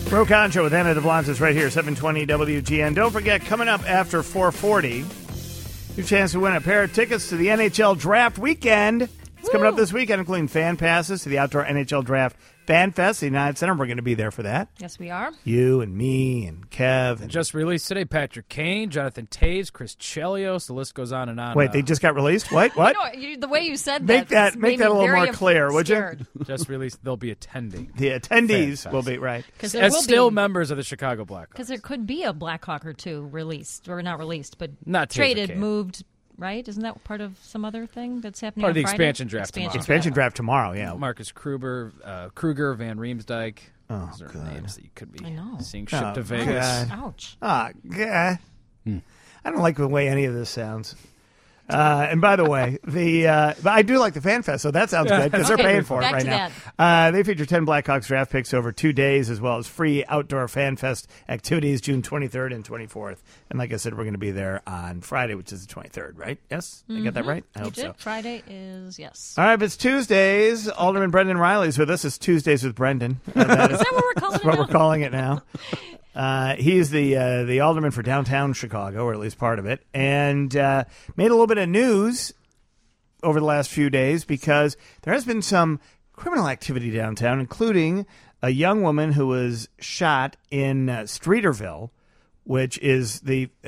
Ro Concho with Anna DeBlantis right here, 720 WGN. Don't forget, coming up after 440, your chance to win a pair of tickets to the NHL Draft Weekend. It's coming up this weekend, including fan passes to the Outdoor NHL Draft Fan Fest, the United Center. We're going to be there for that. Yes, we are. You and me and Kev. And just released today, Patrick Kane, Jonathan Taves, Chris Chelios. The list goes on and on. Wait, they just got released? What? You know, the way you said that. Make that a little more clear, would you? Just released. They'll be attending. The attendees will be, right. As still members of the Chicago Blackhawks. Because there could be a Blackhawk or two released, or not released, but not traded, moved. Right? Isn't that part of some other thing that's happening part of the Friday? expansion draft tomorrow. Expansion draft tomorrow, yeah. Marcus Kruger, Van Riemsdyk. Oh, those are God. names that you could be seeing Oh, shipped to Vegas. God. Ouch. Oh, God. I don't like the way any of this sounds. And by the way, but I do like the Fan Fest, so that sounds good because they're paying for it right now. They feature 10 Blackhawks draft picks over 2 days, as well as free outdoor Fan Fest activities June 23rd and 24th. And like I said, we're going to be there on Friday, which is the 23rd, right? Yes? I got that right? I hope so. Friday is, yes. All right, if it's Tuesdays, Alderman Brendan Riley's with us. It's Tuesdays with Brendan. Is that what we're calling it? That's what we're calling it now. He's the alderman for downtown Chicago, or at least part of it, and made a little bit of news over the last few days because there has been some criminal activity downtown, including a young woman who was shot in Streeterville, which is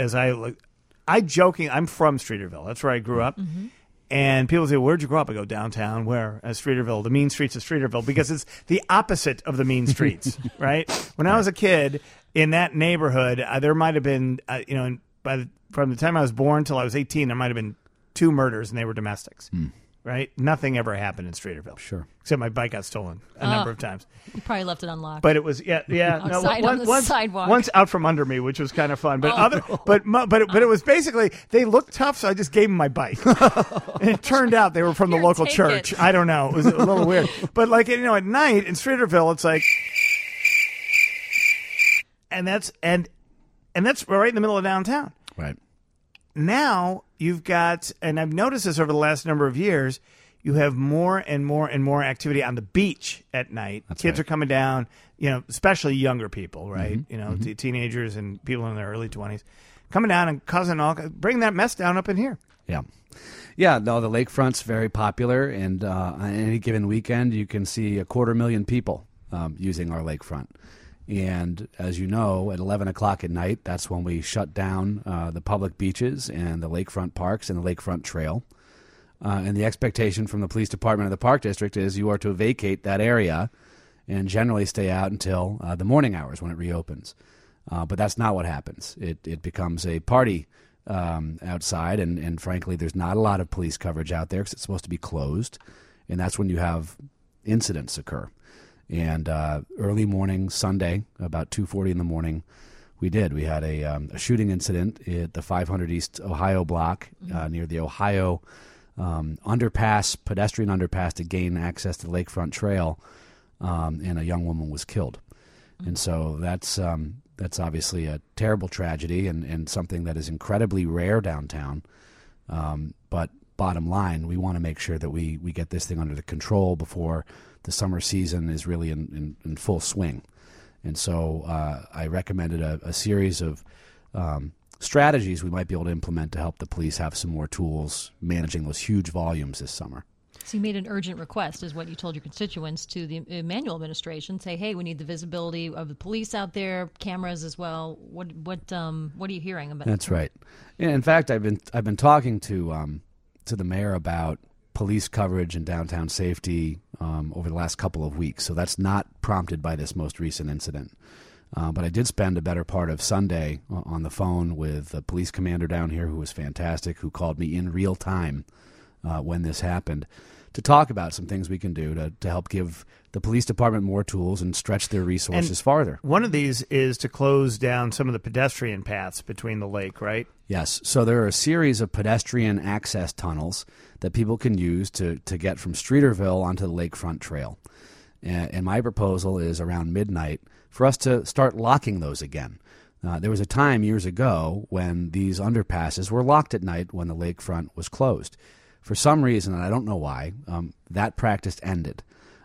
I'm from Streeterville. That's where I grew up. Mm-hmm. And people say, where'd you grow up? I go, downtown. Where? Streeterville, the mean streets of Streeterville, because it's the opposite of the mean streets, right? When I was a kid in that neighborhood, there might have been, from the time I was born till I was 18, there might have been 2 murders, and they were domestics, right? Nothing ever happened in Streeterville. Sure. Except my bike got stolen a number of times. You probably left it unlocked. But it was, outside on the sidewalk. Once out from under me, which was kind of fun. But but it was basically, they looked tough, so I just gave them my bike. And it turned out they were from the local church. I don't know. It was a little weird. But at night in Streeterville, it's like, and that's right in the middle of downtown. Right. Now you've got, and I've noticed this over the last number of years, you have more and more and more activity on the beach at night. Kids are coming down, especially younger people, right? Mm-hmm. Teenagers and people in their early 20s coming down and causing bring that mess down up in here. Yeah. Yeah, no, the lakefront's very popular, and on any given weekend, you can see 250,000 people using our lakefront. And as you know, at 11 o'clock at night, that's when we shut down the public beaches and the lakefront parks and the lakefront trail. And the expectation from the police department of the Park District is you are to vacate that area and generally stay out until the morning hours when it reopens. But that's not what happens. It becomes a party outside, and frankly, there's not a lot of police coverage out there because it's supposed to be closed, and that's when you have incidents occur. And early morning Sunday, about 2:40 in the morning, we had a shooting incident at the 500 East Ohio block near the Ohio pedestrian underpass to gain access to the lakefront trail, and a young woman was killed. And so that's obviously a terrible tragedy and something that is incredibly rare downtown. But bottom line, we want to make sure that we get this thing under the control before the summer season is really in full swing. And so I recommended a series of strategies we might be able to implement to help the police have some more tools managing those huge volumes this summer. So you made an urgent request, is what you told your constituents, to the Emanuel administration. Say, hey, we need the visibility of the police out there, cameras as well. What are you hearing about? That's right. Yeah, in fact, I've been talking to the mayor about police coverage and downtown safety over the last couple of weeks. So that's not prompted by this most recent incident. But I did spend a better part of Sunday on the phone with the police commander down here, who was fantastic, who called me in real time when this happened, to talk about some things we can do to help give the police department more tools and stretch their resources farther. One of these is to close down some of the pedestrian paths between the lake, right? Yes. So there are a series of pedestrian access tunnels that people can use to get from Streeterville onto the lakefront trail. And my proposal is around midnight for us to start locking those again. There was a time years ago when these underpasses were locked at night when the lakefront was closed. For some reason, and I don't know why, that practice ended.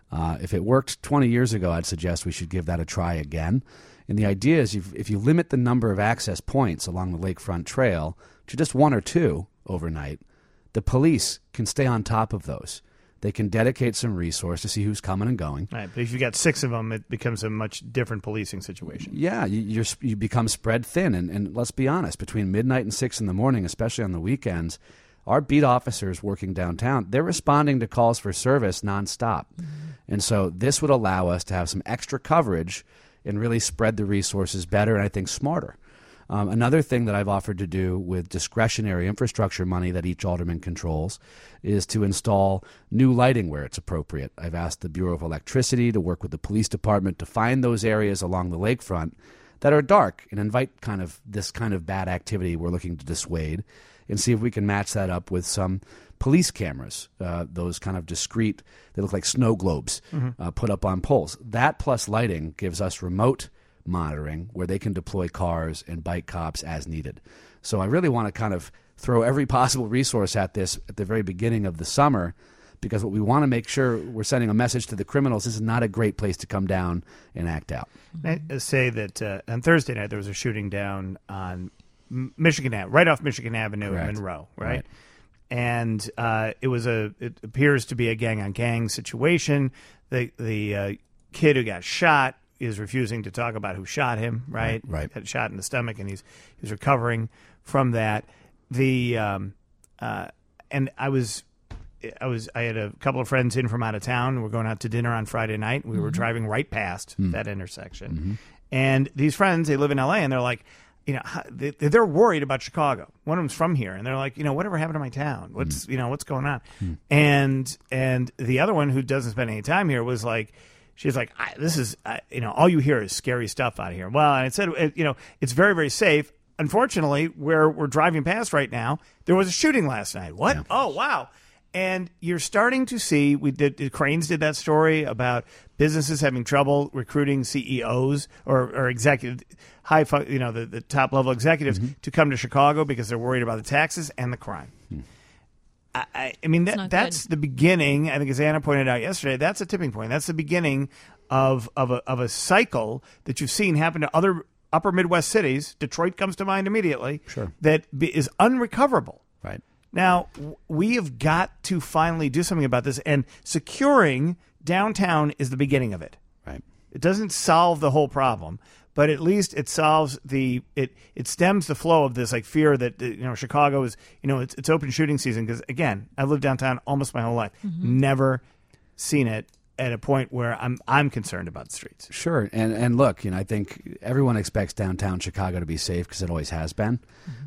If it worked 20 years ago, I'd suggest we should give that a try again. And the idea is if you limit the number of access points along the lakefront trail to just one or two overnight, the police can stay on top of those. They can dedicate some resource to see who's coming and going. Right, but if you've got 6 of them, it becomes a much different policing situation. Yeah, you become spread thin. And let's be honest, between midnight and 6 in the morning, especially on the weekends, our beat officers working downtown, they're responding to calls for service nonstop. Mm-hmm. And so this would allow us to have some extra coverage and really spread the resources better and I think smarter. Another thing that I've offered to do with discretionary infrastructure money that each alderman controls is to install new lighting where it's appropriate. I've asked the Bureau of Electricity to work with the police department to find those areas along the lakefront that are dark and invite this kind of bad activity we're looking to dissuade, and see if we can match that up with some police cameras, those kind of discrete, they look like snow globes, put up on poles. That plus lighting gives us remote monitoring where they can deploy cars and bike cops as needed. So I really want to kind of throw every possible resource at this at the very beginning of the summer, because what we want to make sure we're sending a message to the criminals, this is not a great place to come down and act out. I say that on Thursday night there was a shooting down on Michigan Ave, right off Michigan Avenue in Monroe, right? And it appears to be a gang-on-gang situation. The kid who got shot is refusing to talk about who shot him, right? Right. Had a shot in the stomach, and he's recovering from that. And I had a couple of friends in from out of town. We're going out to dinner on Friday night. We were driving right past that intersection, and these friends, they live in L.A., and they're like, they're worried about Chicago. One of them's from here, and they're like, whatever happened to my town? What's going on? And the other one who doesn't spend any time here was like, she's like, this is, all you hear is scary stuff out of here. Well, and it said, it's very, very safe. Unfortunately, where we're driving past right now, there was a shooting last night. What? Yeah. Oh, wow. And you're starting to see, Cranes did that story about businesses having trouble recruiting CEOs or executive, the top level executives to come to Chicago because they're worried about the taxes and the crime. I mean, that's the beginning. I think, as Anna pointed out yesterday, that's a tipping point. That's the beginning of a cycle that you've seen happen to other upper Midwest cities. Detroit comes to mind immediately. Sure. That is unrecoverable. Right. Now, we have got to finally do something about this, and securing downtown is the beginning of it. Right. It doesn't solve the whole problem, but at least it solves it stems the flow of this fear that Chicago is it's open shooting season, because again, I've lived downtown almost my whole life, never seen it at a point where I'm concerned about the streets. Sure, and look, I think everyone expects downtown Chicago to be safe because it always has been.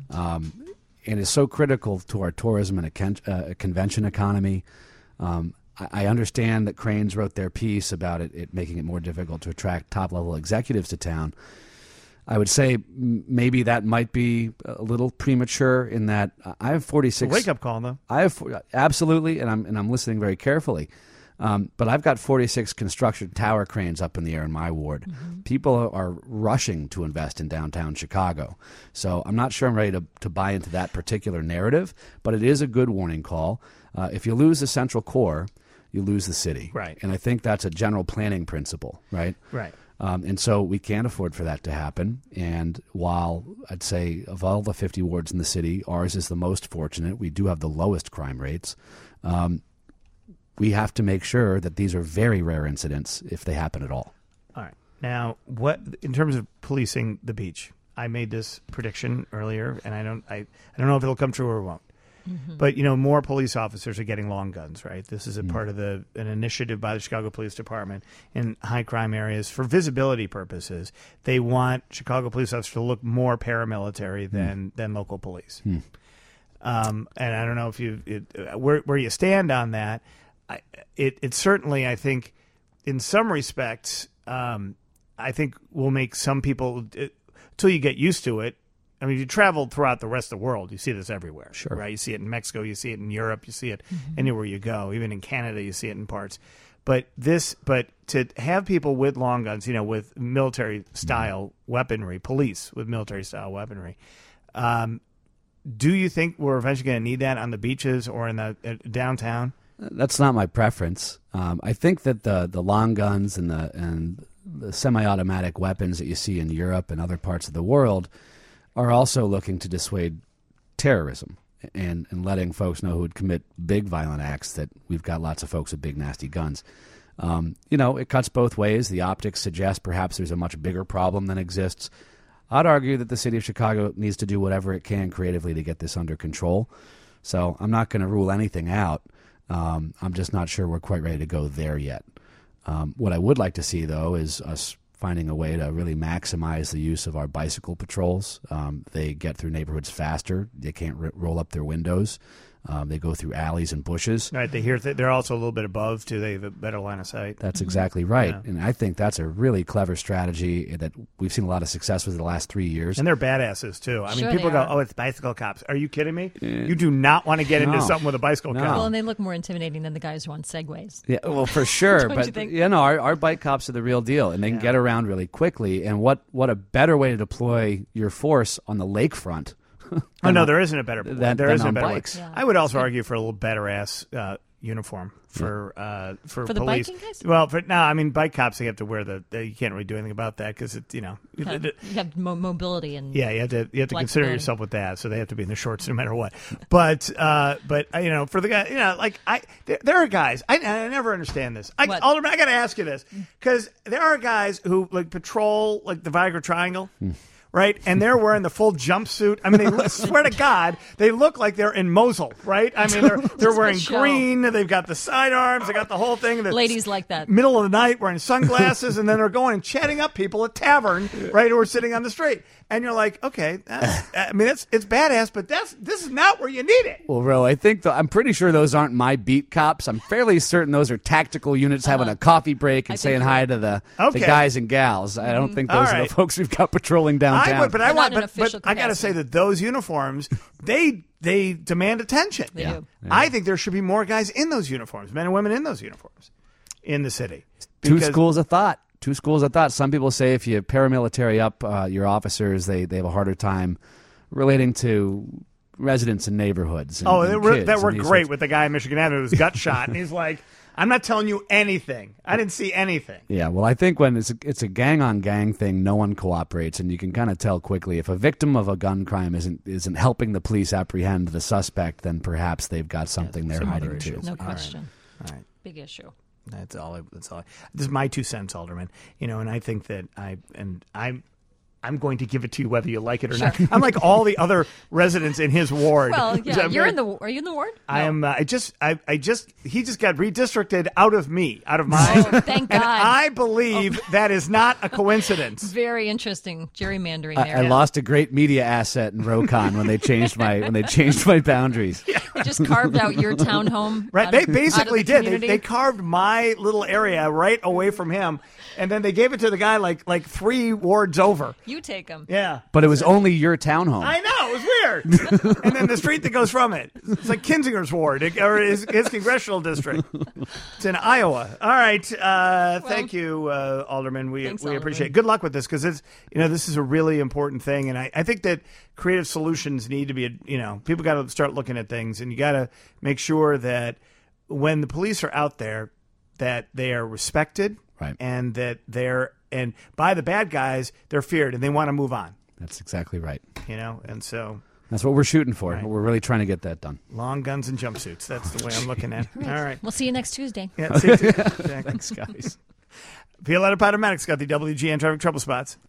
And it's so critical to our tourism and convention economy. I understand that Cranes wrote their piece about it making it more difficult to attract top-level executives to town. I would say maybe that might be a little premature in that I have 46. A wake-up call, though. Absolutely, and I'm listening very carefully. But I've got 46 construction tower cranes up in the air in my ward. People are rushing to invest in downtown Chicago. So I'm not sure I'm ready to buy into that particular narrative, but it is a good warning call. If you lose the central core, you lose the city. Right. And I think that's a general planning principle, right? Right. And so we can't afford for that to happen. And while I'd say of all the 50 wards in the city, ours is the most fortunate. We do have the lowest crime rates. We have to make sure that these are very rare incidents if they happen at all. All right. Now, what in terms of policing the beach? I made this prediction earlier, and I don't know if it'll come true or it won't. But more police officers are getting long guns, right? This is a part of an initiative by the Chicago Police Department in high crime areas for visibility purposes. They want Chicago police officers to look more paramilitary than local police. And I don't know if where you stand on that. It certainly, I think, in some respects, I think will make some people, until you get used to it. I mean, if you travel throughout the rest of the world, you see this everywhere. Sure. Right? You see it in Mexico, you see it in Europe, you see it anywhere you go. Even in Canada, you see it in parts. But to have people with long guns, with military-style weaponry, police with military-style weaponry, do you think we're eventually going to need that on the beaches or in the downtown? That's not my preference. I think that the long guns and the semi-automatic weapons that you see in Europe and other parts of the world are also looking to dissuade terrorism and letting folks know who would commit big violent acts that we've got lots of folks with big nasty guns. It cuts both ways. The optics suggest perhaps there's a much bigger problem than exists. I'd argue that the city of Chicago needs to do whatever it can creatively to get this under control. So I'm not going to rule anything out. I'm just not sure we're quite ready to go there yet. What I would like to see, though, is us finding a way to really maximize the use of our bicycle patrols. They get through neighborhoods faster. They can't roll up their windows. They go through alleys and bushes. Right, they're also a little bit above, too. They have a better line of sight. That's exactly right. Yeah. And I think that's a really clever strategy that we've seen a lot of success with the last 3 years. And they're badasses, too. I mean, Sure people they go, are. oh, it's bicycle cops. Are you kidding me? You do not want to get into No. something with a bicycle No. cop. Well, and they look more intimidating than the guys who are on Segways. Yeah, well, for sure. Don't but you think? our bike cops are the real deal, and they can get around really quickly. And what a better way to deploy your force on the lakefront. Oh, no, there isn't a better than there isn't a on better bikes. way. Yeah. I would also argue for a little better ass uniform for the police. biking guys? Well, I mean, bike cops, they have to wear you can't really do anything about that because it's, You have mobility and yeah, you have to consider Flexibility. yourself with that, so they have to be in the shorts no matter what. But for the guy, there are guys. I never understand this. What? Alderman, I got to ask you this because there are guys who patrol the Viagra Triangle. Right, and they're wearing the full jumpsuit. I mean, swear to God, they look like they're in Mosul. Right? I mean, they're wearing show. green. They've got the sidearms. They got the whole thing. ladies like that. Middle of the night wearing sunglasses, and then they're going and chatting up people at tavern, right, who are sitting on the street. And you're like, okay, it's badass, but this is not where you need it. Well, Ro, I think I'm pretty sure those aren't my beat cops. I'm fairly certain those are tactical units having a coffee break and I think saying you're hi right. to the Okay. guys and gals. I don't think those All are right. the folks we've got patrolling downtown. They're not in an official I got to say capacity. that those uniforms, they demand attention. They do. I think there should be more guys in those uniforms, men and women in those uniforms, in the city. Two Because- schools of thought. Some people say if you paramilitary up your officers, they have a harder time relating to residents and neighborhoods. And, Oh, and that kids worked and these great sorts- with the guy in Michigan Avenue who was gut shot, and he's like, "I'm not telling you anything. I didn't see anything." Yeah, well, I think when it's a gang on gang thing, no one cooperates, and you can kind of tell quickly if a victim of a gun crime isn't helping the police apprehend the suspect, then perhaps they've got something they're some hiding other too. issues. No question. All right. Big issue. That's all. This is my 2 cents, Alderman. And I think that I'm going to give it to you whether you like it or not. I'm like all the other residents in his ward. Well, yeah, I'm you're very- in the. Are you in the ward? I No. am. He just got redistricted out of mine. Oh, thank And God. I believe that is not a coincidence. Very interesting gerrymandering there. I lost a great media asset in Rocon when they changed my boundaries. They just carved out your townhome. Right, out they of- basically out of the did. community. They carved my little area right away from him, and then they gave it to the guy like 3 wards over. You take them. Yeah. But it was only your townhome. I know, it was weird. And then the street that goes from it. It's like Kinzinger's ward, or his congressional district. It's in Iowa. All right. Thank you, Alderman. We Thanks, appreciate Alderman. it. Good luck with this because it's this is a really important thing. And I think that creative solutions need to be, people got to start looking at things. And you got to make sure that when the police are out there, that they are respected. Right. And that and by the bad guys, they're feared and they want to move on. That's exactly right. And so That's what we're shooting for. Right. We're really trying to get that done. long guns and jumpsuits. That's the way I'm looking at it. All right. We'll see you next Tuesday. Yeah, see you too. Exactly. Thanks, guys. Violetta Potomatic's got the WGN traffic trouble spots.